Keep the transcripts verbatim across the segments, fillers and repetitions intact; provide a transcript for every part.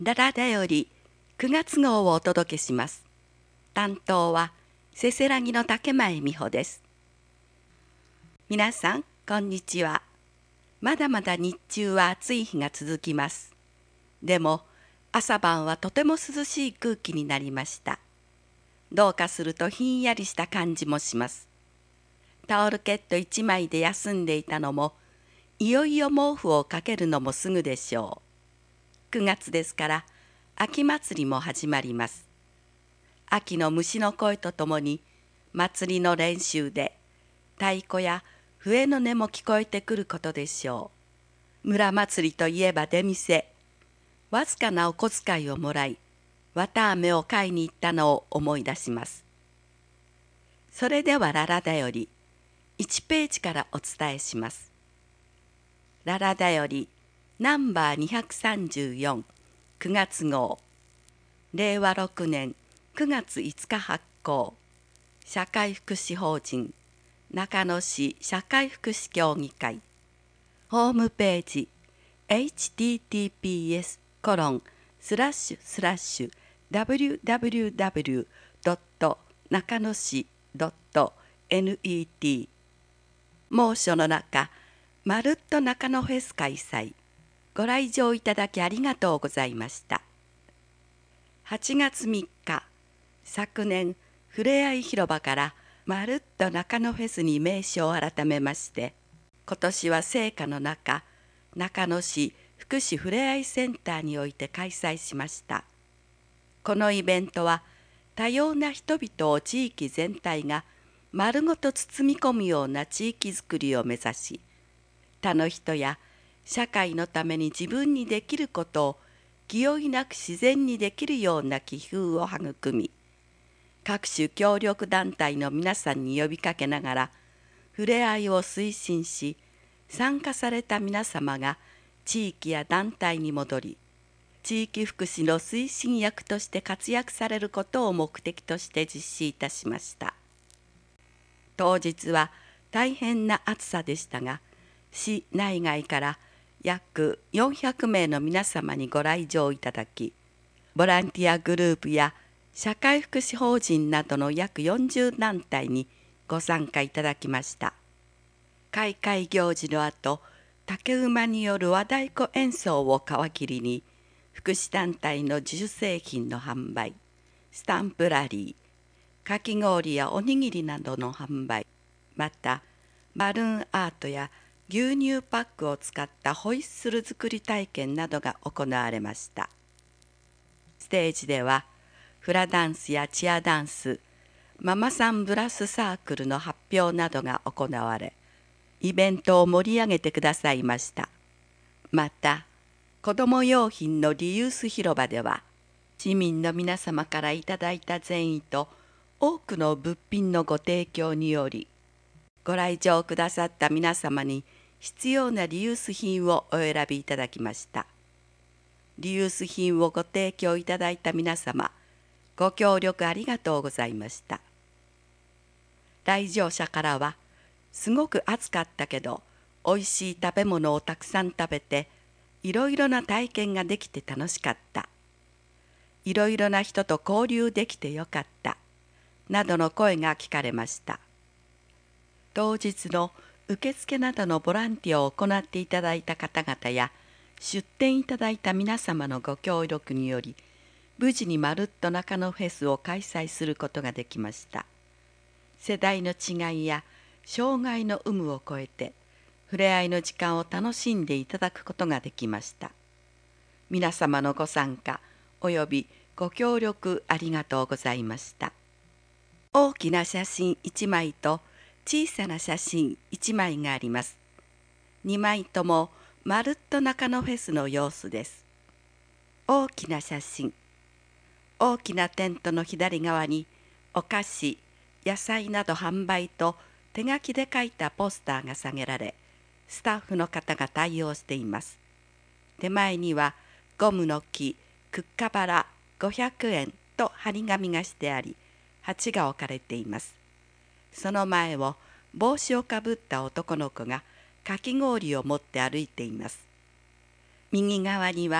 ララダよりくがつ号をお届けします。担当はせせらぎの竹前美穂です。皆さんこんにちは。まだまだ日中は暑い日が続きます。でも朝晩はとても涼しい空気になりました。どうかするとひんやりした感じもします。タオルケット一枚で休んでいたのも、いよいよ毛布をかけるのもすぐでしょう。くがつですから秋祭りも始まります。秋の虫の声とともに祭りの練習で太鼓や笛の音も聞こえてくることでしょう。村祭りといえば出店。わずかなお小遣いをもらい綿あめを買いに行ったのを思い出します。それではララだよりいちページからお伝えします。ララだよりナンバーにひゃくさんじゅうよん、くがつ号、れいわろくねんくがついつか発行、社会福祉法人中野市社会福祉協議会、ホームページ エイチティーティーピーエスコロンスラッシュスラッシュダブリューダブリューダブリュードット中野市ドットネット。猛暑の中、まるっと中野フェス開催。ご来場いただきありがとうございました。はちがつみっか、昨年ふれあい広場からまるっと中野フェスに名称を改めまして、今年は盛夏の中、中野市福祉ふれあいセンターにおいて開催しました。このイベントは多様な人々を地域全体が丸ごと包み込むような地域づくりを目指し、他の人や社会のために自分にできることを気負いなく自然にできるような気風を育み、各種協力団体の皆さんに呼びかけながらふれあいを推進し、参加された皆様が地域や団体に戻り、地域福祉の推進役として活躍されることを目的として実施いたしました。当日は大変な暑さでしたが、市内外から約よんひゃくめいの皆様にご来場いただき、ボランティアグループや社会福祉法人などの約よんじゅうだんたいにご参加いただきました。開会行事の後、竹馬による和太鼓演奏を皮切りに、福祉団体の自主製品の販売、スタンプラリー、かき氷やおにぎりなどの販売、またバルーンアートや牛乳パックを使ったホイッスル作り体験などが行われました。ステージではフラダンスやチアダンス、ママさんブラスサークルの発表などが行われ、イベントを盛り上げてくださいました。また子ども用品のリユース広場では、市民の皆様からいただいた善意と多くの物品のご提供により、ご来場くださった皆様に必要なリユース品をお選びいただきました。リユース品をご提供いただいた皆様、ご協力ありがとうございました。来場者からは、すごく暑かったけど、おいしい食べ物をたくさん食べて、いろいろな体験ができて楽しかった。いろいろな人と交流できてよかった。などの声が聞かれました。当日の受付などのボランティアを行っていただいた方々や出店いただいた皆様のご協力により、無事にまるっと中野フェスを開催することができました。世代の違いや障害の有無を超えてふれあいの時間を楽しんでいただくことができました。皆様のご参加およびご協力ありがとうございました。大きな写真いちまいと小さな写真いちまいがあります。にまいともまるっと中野フェスの様子です。大きな写真。大きなテントの左側にお菓子、野菜など販売と手書きで書いたポスターが下げられ、スタッフの方が対応しています。手前にはゴムの木、クッカバラごひゃくえんと張り紙がしてあり、鉢が置かれています。その前を帽子をかぶった男の子がかき氷を持って歩いています。右側には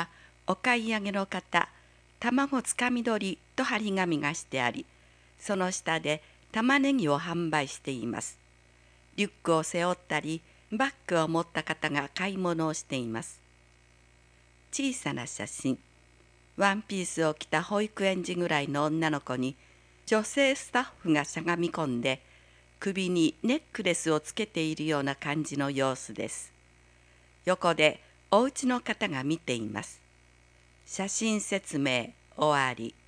お買い上げの方、卵つかみ取りと張り紙がしてあり、その下で玉ねぎを販売しています。リュックを背負ったり、バッグを持った方が買い物をしています。小さな写真。ワンピースを着た保育園児ぐらいの女の子に、女性スタッフがしゃがみ込んで、首にネックレスをつけているような感じの様子です。横でお家の方が見ています。写真説明終わり。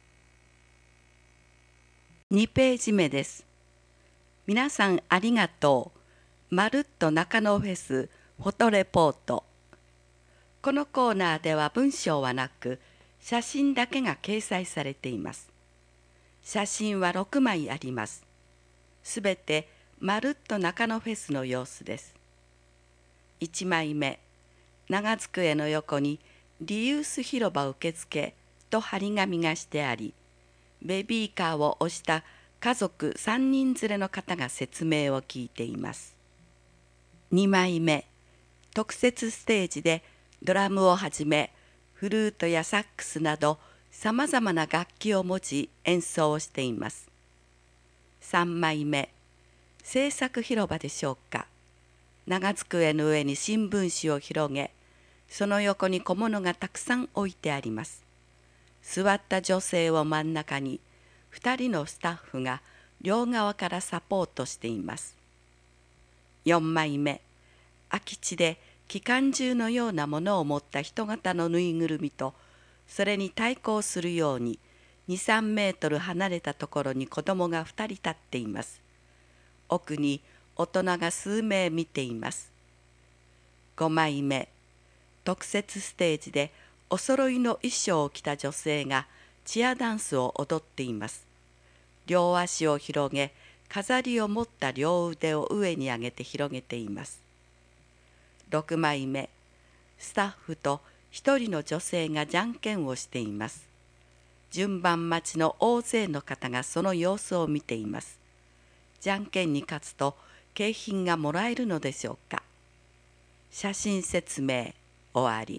にページ目です。皆さんありがとう。まるっと中野フェスフォトレポート。このコーナーでは文章はなく、写真だけが掲載されています。写真はろくまいあります。すべてまるっと中野フェスの様子です。いちまいめ、長机の横にリユース広場受付と張り紙がしてあり、ベビーカーを押した家族さんにん連れの方が説明を聞いています。にまいめ、特設ステージでドラムをはじめ、フルートやサックスなどさまざまな楽器を持ち演奏をしています。さんまいめ、制作広場でしょうか。長机の上に新聞紙を広げ、その横に小物がたくさん置いてあります。座った女性を真ん中に、ふたりのスタッフが両側からサポートしています。よんまいめ、空き地で機関銃のようなものを持った人型のぬいぐるみと、それに対抗するようにに、さんメートル離れたところに子供がふたり立っています。奥に大人が数名見ています。ごまいめ、特設ステージでお揃いの衣装を着た女性がチアダンスを踊っています。両足を広げ、飾りを持った両腕を上に上げて広げています。ろくまいめ、スタッフと一人の女性がじゃんけんをしています。順番待ちの大勢の方がその様子を見ています。じゃんけんに勝つと景品がもらえるのでしょうか。写真説明終わり。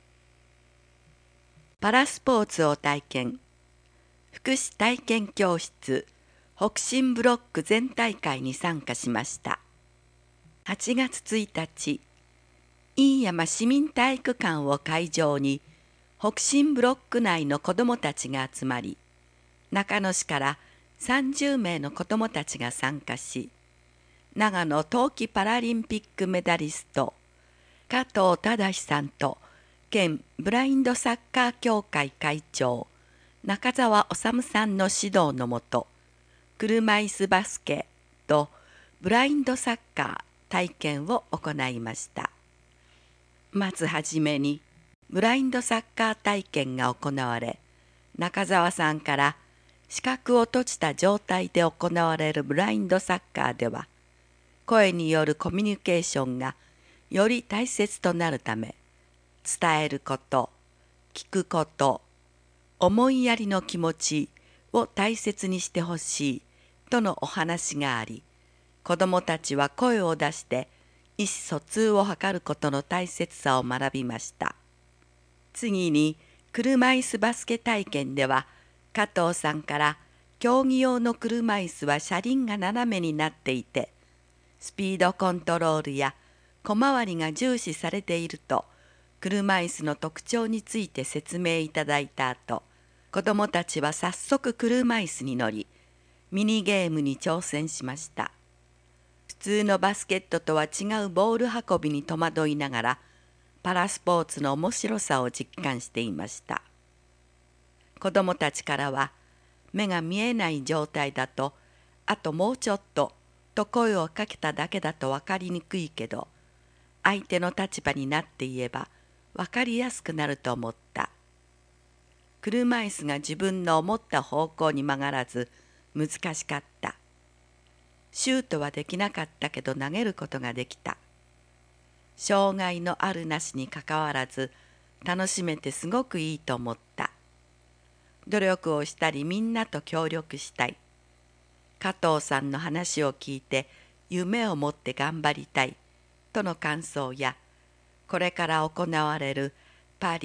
パラスポーツを体験。福祉体験教室北進ブロック全大会に参加しました。はちがつついたち、飯山市民体育館を会場に北進ブロック内の子どもたちが集まり、中野市からさんじゅうめいの子どもたちが参加し、長野冬季パラリンピックメダリスト加藤忠さんと県ブラインドサッカー協会会長中澤修さんの指導のもと、車椅子バスケとブラインドサッカー体験を行いました。まずはじめにブラインドサッカー体験が行われ、中澤さんから視覚を閉じた状態で行われるブラインドサッカーでは、声によるコミュニケーションがより大切となるため、伝えること、聞くこと、思いやりの気持ちを大切にしてほしいとのお話があり、子どもたちは声を出して意思疎通を図ることの大切さを学びました。次に車椅子バスケ体験では、加藤さんから競技用の車椅子は車輪が斜めになっていて、スピードコントロールや小回りが重視されていると、車椅子の特徴について説明いただいた後、子どもたちは早速車椅子に乗り、ミニゲームに挑戦しました。普通のバスケットとは違うボール運びに戸惑いながら、パラスポーツの面白さを実感していました。子どもたちからは、目が見えない状態だと、あともうちょっとと声をかけただけだと分かりにくいけど、相手の立場になって言えば分かりやすくなると思った。車椅子が自分の思った方向に曲がらず難しかった。シュートはできなかったけど投げることができた。障害のあるなしにかかわらず楽しめてすごくいいと思った。努力をしたりみんなと協力したい。加藤さんの話を聞いて夢を持って頑張りたいとの感想や、これから行われるパリ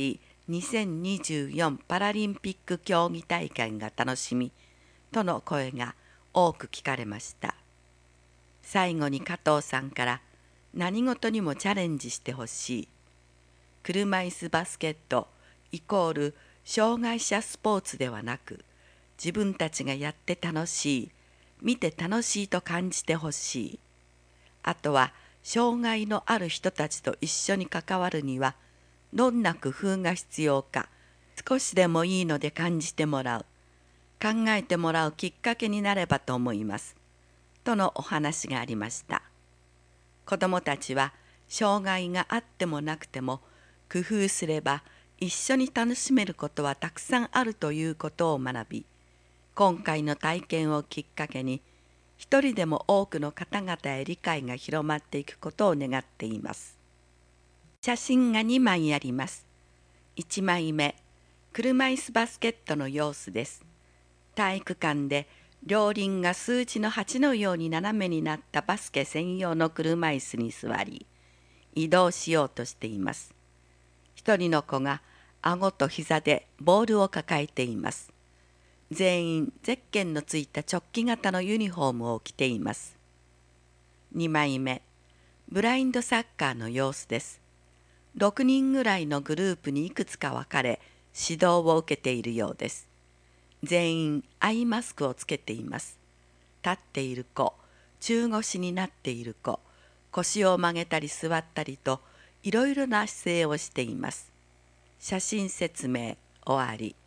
にせんにじゅうよんパラリンピック競技大会が楽しみとの声が多く聞かれました。最後に加藤さんから何事にもチャレンジしてほしい。車椅子バスケットイコール障害者スポーツではなく、自分たちがやって楽しい、見て楽しいと感じてほしい。あとは障害のある人たちと一緒に関わるにはどんな工夫が必要か、少しでもいいので感じてもらう、考えてもらうきっかけになればと思います。とのお話がありました。子どもたちは障害があってもなくても工夫すれば一緒に楽しめることはたくさんあるということを学び、今回の体験をきっかけに一人でも多くの方々へ理解が広まっていくことを願っています。写真がにまいあります。いちまいめ、車椅子バスケットの様子です。体育館で両輪が数字のはちのように斜めになったバスケ専用の車椅子に座り、移動しようとしています。一人の子が顎と膝でボールを抱えています。全員ゼッケンのついたチョッキ型のユニフォームを着ています。にまいめ、ブラインドサッカーの様子です。ろくにんぐらいのグループにいくつか分かれ指導を受けているようです。全員アイマスクをつけています。立っている子、中腰になっている子、腰を曲げたり座ったりといろいろな姿勢をしています。写真説明終わり。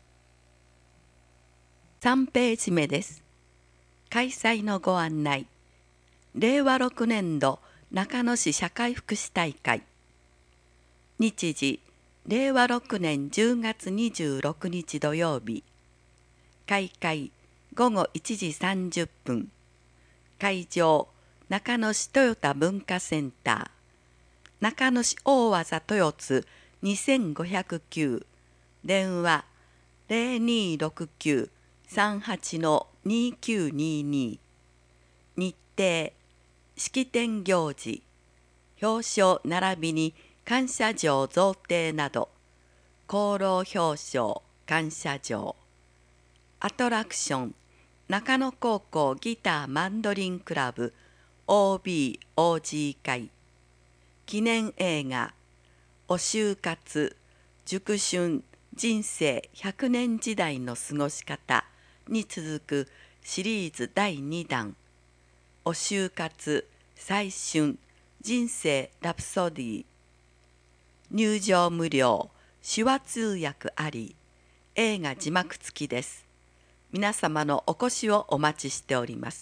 さんページ目です。開催のご案内。れいわろくねんど中野市社会福祉大会。日時、れいわろくねんじゅうがつにじゅうろくにち土曜日。開会ごごいちじさんじゅっぷん。会場、中野市豊田文化センター。中野市大技豊津にせんごひゃくきゅう。電話ゼロにろくきゅう さんはち にきゅうにに。日程、式典行事、表彰並びに感謝状贈呈など、功労表彰感謝状。アトラクション、中野高校ギターマンドリンクラブ オービーオージー 会。記念映画、お就活、熟春、人生ひゃくねん時代の過ごし方に続くシリーズだいにだん、お就活、再春、人生ラプソディ。入場無料、手話通訳あり、映画字幕付きです。皆様のお越しをお待ちしております。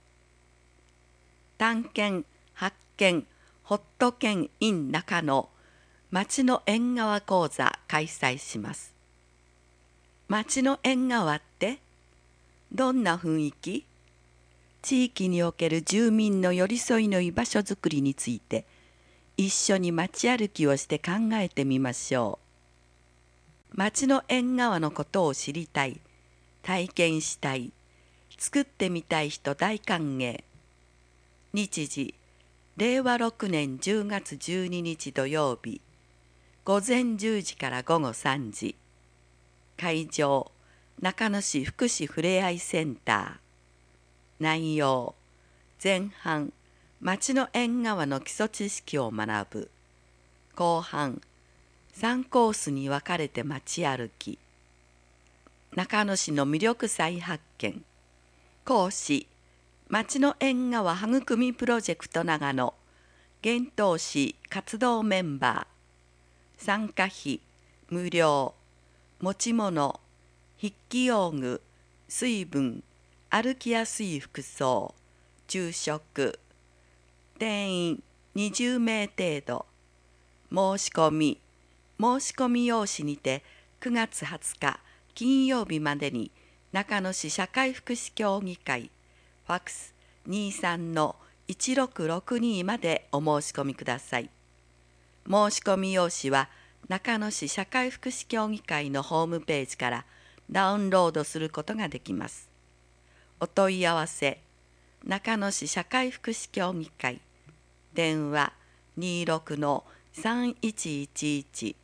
探検、発見、ホット犬 in 中野、町の縁側講座開催します。町の縁側ってどんな雰囲気？地域における住民の寄り添いの居場所づくりについて一緒に街歩きをして考えてみましょう。町の縁側のことを知りたい、体験したい、作ってみたい人大歓迎。日時、れいわろくねんじゅうがつじゅうににち土曜日、ごぜんじゅうじからごごさんじ。会場、中野市福祉ふれあいセンター。内容、前半、町の縁側の基礎知識を学ぶ。後半、さんコースに分かれて街歩き。中野市の魅力再発見。講師、町の縁側育みプロジェクト長野、現当市活動メンバー。参加費、無料。持ち物、筆記用具、水分、歩きやすい服装、昼食。定員にじゅうめい程度。申し込み、申し込み用紙にてくがつはつか金曜日までに中野市社会福祉協議会ファクス にじゅうさん のいちろくろくに までお申し込みください。申し込み用紙は中野市社会福祉協議会のホームページからダウンロードすることができます。お問い合わせ、中野市社会福祉協議会、電話 にじゅうろく さんいちいちいち、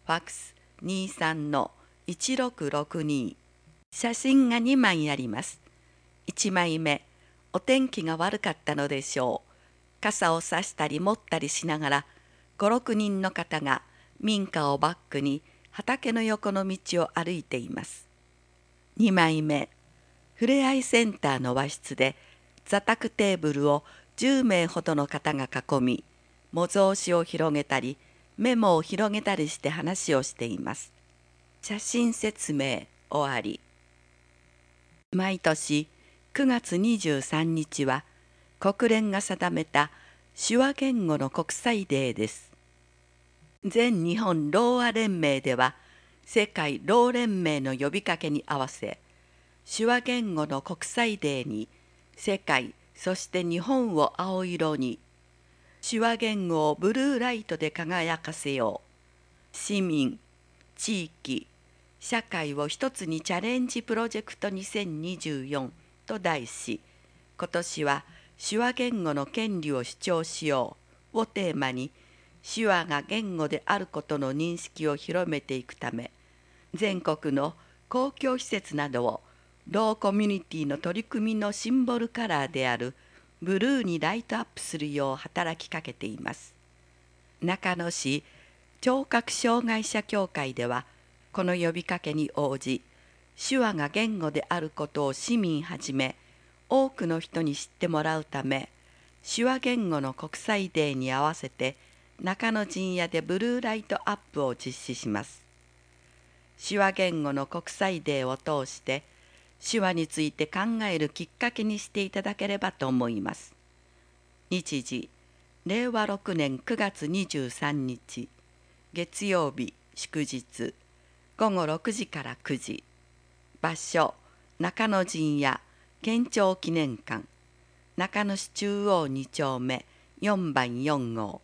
ファックスにさんのいちろくろくに。写真がにまいあります。いちまいめ、お天気が悪かったのでしょう。傘を差したり持ったりしながら、ご、ろくにんの方が民家をバックに畑の横の道を歩いています。にまいめ、ふれあいセンターの和室で座卓テーブルをじゅうめいほどの方が囲み、模造紙を広げたりメモを広げたりして話をしています。写真説明終わり。毎年くがつにじゅうさんにちは国連が定めた手話言語の国際デーです。全日本ろうあ連盟では世界ろう連盟の呼びかけに合わせ、手話言語の国際デーに世界そして日本を青色に、手話言語をブルーライトで輝かせよう、市民、地域、社会を一つにチャレンジプロジェクトにせんにじゅうよんと題し、今年は手話言語の権利を主張しようをテーマに、手話が言語であることの認識を広めていくため、全国の公共施設などをろうコミュニティの取り組みのシンボルカラーであるブルーにライトアップするよう働きかけています。中野市聴覚障害者協会では、この呼びかけに応じ、手話が言語であることを市民はじめ多くの人に知ってもらうため、手話言語の国際デーに合わせて中野陣屋でブルーライトアップを実施します。手話言語の国際デーを通して手話について考えるきっかけにしていただければと思います。日時、れいわろくねんくがつにじゅうさんにち、月曜日祝日、ごごろくじからくじ。場所、中野陣屋県庁記念館、中野市中央にちょうめよんばんよんご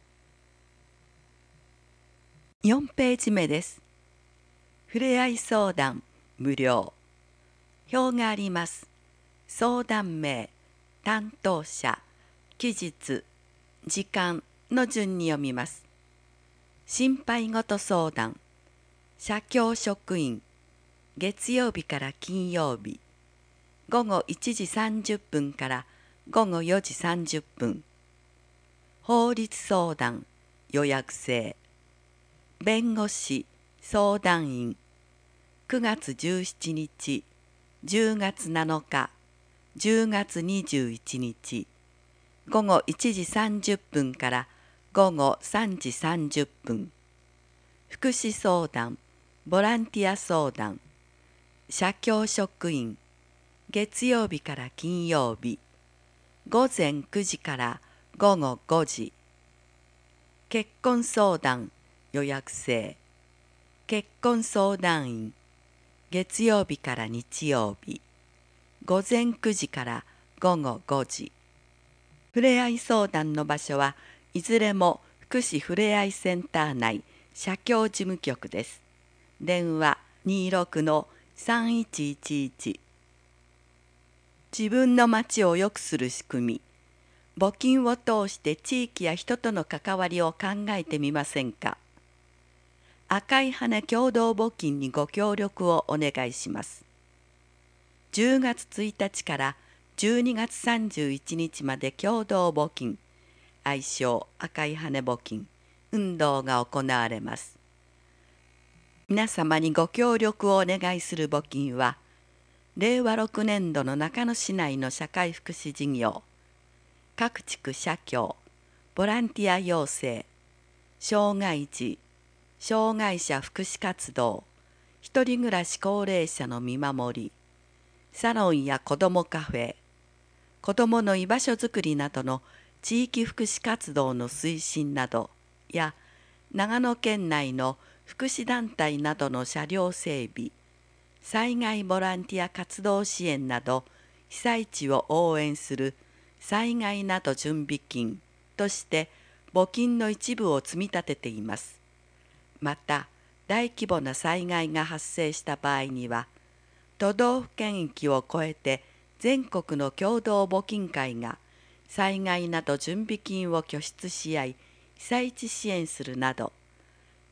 う。よんページ目です。ふれあい相談無料。表があります。相談名、担当者、期日、時間の順に読みます。心配事相談、社協職員、月曜日から金曜日、ごごいちじさんじゅっぷんからごごよじさんじゅっぷん。法律相談、予約制。弁護士、相談員、くがつじゅうしちにち、じゅうがつなのか、じゅうがつにじゅういちにち、ごごいちじさんじゅっぷんからごごさんじさんじゅっぷん。福祉相談、ボランティア相談、社協職員、月曜日から金曜日、ごぜんくじからごごごじ。結婚相談、予約制。結婚相談員、月曜日から日曜日、ごぜんくじからごごごじ。ふれあい相談の場所はいずれも福祉ふれあいセンター内社協事務局です。電話にじゅうろくのさんいちいちいち。自分の町を良くする仕組み、募金を通して地域や人との関わりを考えてみませんか。赤い羽共同募金にご協力をお願いします。じゅうがつついたちからじゅうにがつさんじゅういちにちまで共同募金、愛称赤い羽募金運動が行われます。皆様にご協力をお願いする募金は、れいわろくねんどの中野市内の社会福祉事業、各地区社協、ボランティア養成、障害児、障害者福祉活動、一人暮らし高齢者の見守り、サロンや子どもカフェ、子どもの居場所づくりなどの地域福祉活動の推進などや、長野県内の福祉団体などの車両整備、災害ボランティア活動支援など被災地を応援する災害など準備金として募金の一部を積み立てています。また、大規模な災害が発生した場合には、都道府県域を超えて全国の共同募金会が災害など準備金を拠出し合い、被災地支援するなど、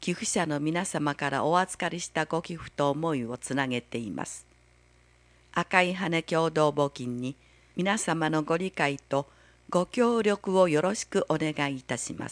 寄付者の皆様からお預かりしたご寄付と思いをつなげています。赤い羽共同募金に皆様のご理解とご協力をよろしくお願いいたします。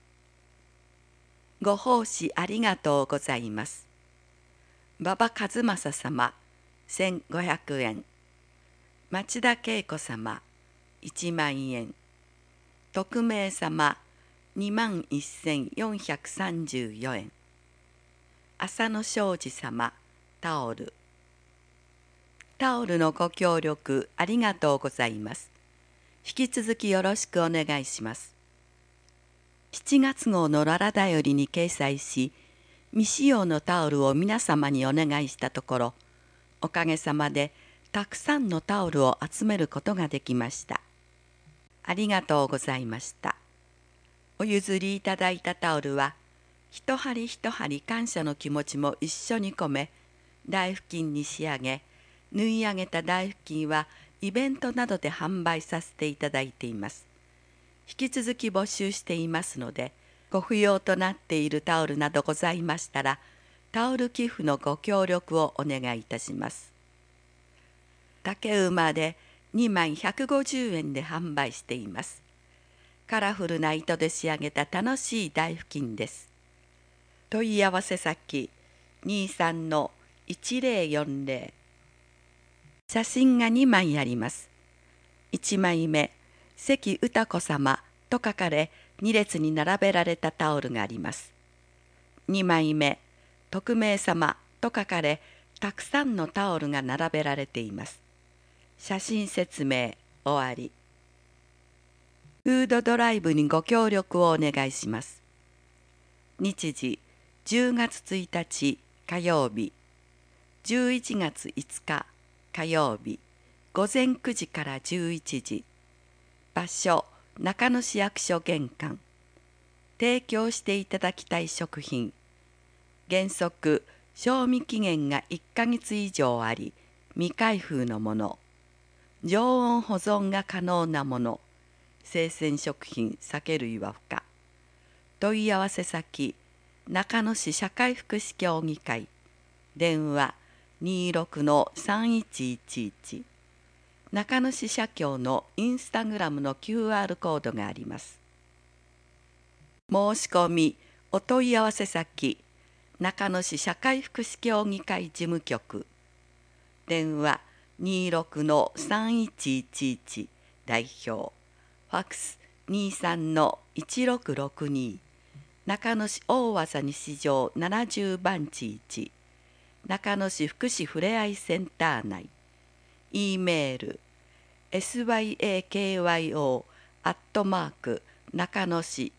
ご奉仕ありがとうございます。馬場和正様せんごひゃくえん、町田恵子様いちまんえん、匿名様にまんせんよんひゃくさんじゅうよえん、浅野庄司様タオル。タオルのご協力ありがとうございます。引き続きよろしくお願いします。しちがつ号のララだよりに掲載し、未使用のタオルを皆様にお願いしたところ、おかげさまでたくさんのタオルを集めることができました。ありがとうございました。お譲りいただいたタオルは、一針一針感謝の気持ちも一緒に込め、台布巾に仕上げ、縫い上げた台布巾はイベントなどで販売させていただいています。引き続き募集していますので、ご不要となっているタオルなどございましたら、タオル寄付のご協力をお願いいたします。竹馬でにまいひゃくごじゅうえんで販売しています。カラフルな糸で仕上げた楽しい台布巾です。問い合わせ先にさんのいちぜろよんぜろ。写真がにまいあります。いちまいめ、関歌子様と書かれに列に並べられたタオルがあります。にまいめ、匿名様と書かれたくさんのタオルが並べられています。写真説明終わり。フードドライブにご協力をお願いします。日時じゅうがつついたち火曜日、じゅういちがついつか火曜日、ごぜんくじからじゅういちじ。場所中野市役所玄関。提供していただきたい食品。原則賞味期限がいっかげつ以上あり、未開封のもの。常温保存が可能なもの。生鮮食品、酒類は不可。問い合わせ先、中野市社会福祉協議会。電話にじゅうろくのさんいちいちいち。中野市社協のインスタグラムの キューアール コードがあります。申し込み、お問い合わせ先、中野市社会福祉協議会事務局。電話にじゅうろくのさんいちいちいち代表。ファックスにじゅうさんのいちろくろくに。中野市大技西条ななじゅう番地いち。中野市福祉ふれあいセンター内。E メール エスワイエーケーワイオー アットマーク中野市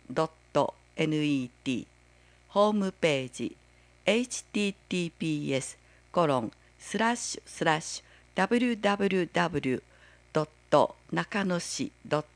.net ホームページ エイチティーティーピーエス コロンスラッシュスラッシュ ダブリューダブリューダブリュー ドット中野市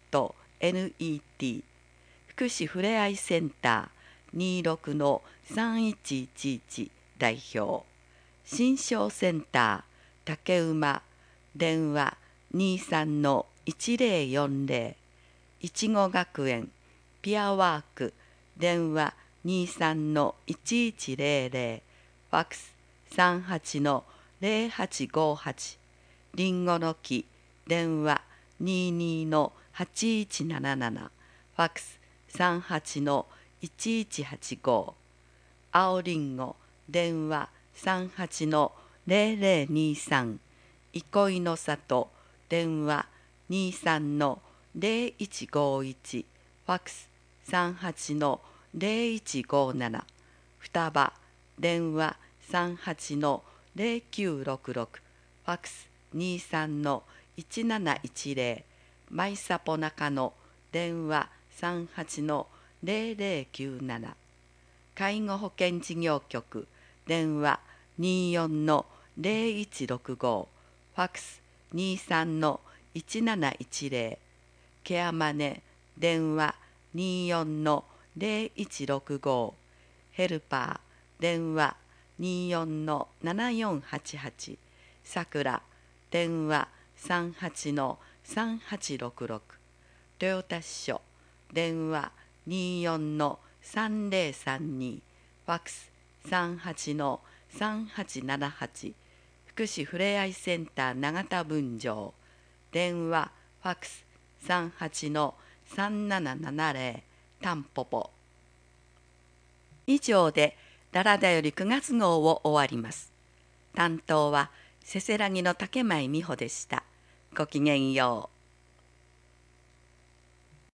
.net 福祉ふれあいセンターにじゅうろくのさんいちいちいち代表新商センター竹馬電話にじゅうさんのいちぜろよんぜろいちご学園ピアワーク電話にじゅうさんのいちいちぜろぜろファックスさんはちのぜろはちごはちりんごの木電話にじゅうにのはちいちななななファックスさんはちのいちいちはちご青りんご電話さんはちのぜろぜろにさん憩いの里電話にじゅうさんのぜろいちごいちファックスさんはちのぜろいちごなな双葉電話さんはちのぜろきゅうろくろくファックスにじゅうさんのいちなないちぜろマイサポ中野電話さんはちのぜろぜろきゅうなな介護保険事業局電話にじゅうよんのぜろいちろくごファックスにじゅうさんのいちなないちぜろケアマネ電話にじゅうよんのぜろいちろくごヘルパー電話にじゅうよんのななよんはちはちさくら電話さんはちのさんはちろくろく豊田支所電話にじゅうよんのさんぜろさんにファックス さんはちのさんはちななはち 福祉ふれあいセンター永田分場、電話ファックス さんはちのさんななななぜろ タンポポ。以上でダラダよりくがつ号を終わります。担当はせせらぎの竹前美穂でした。ごきげんよう。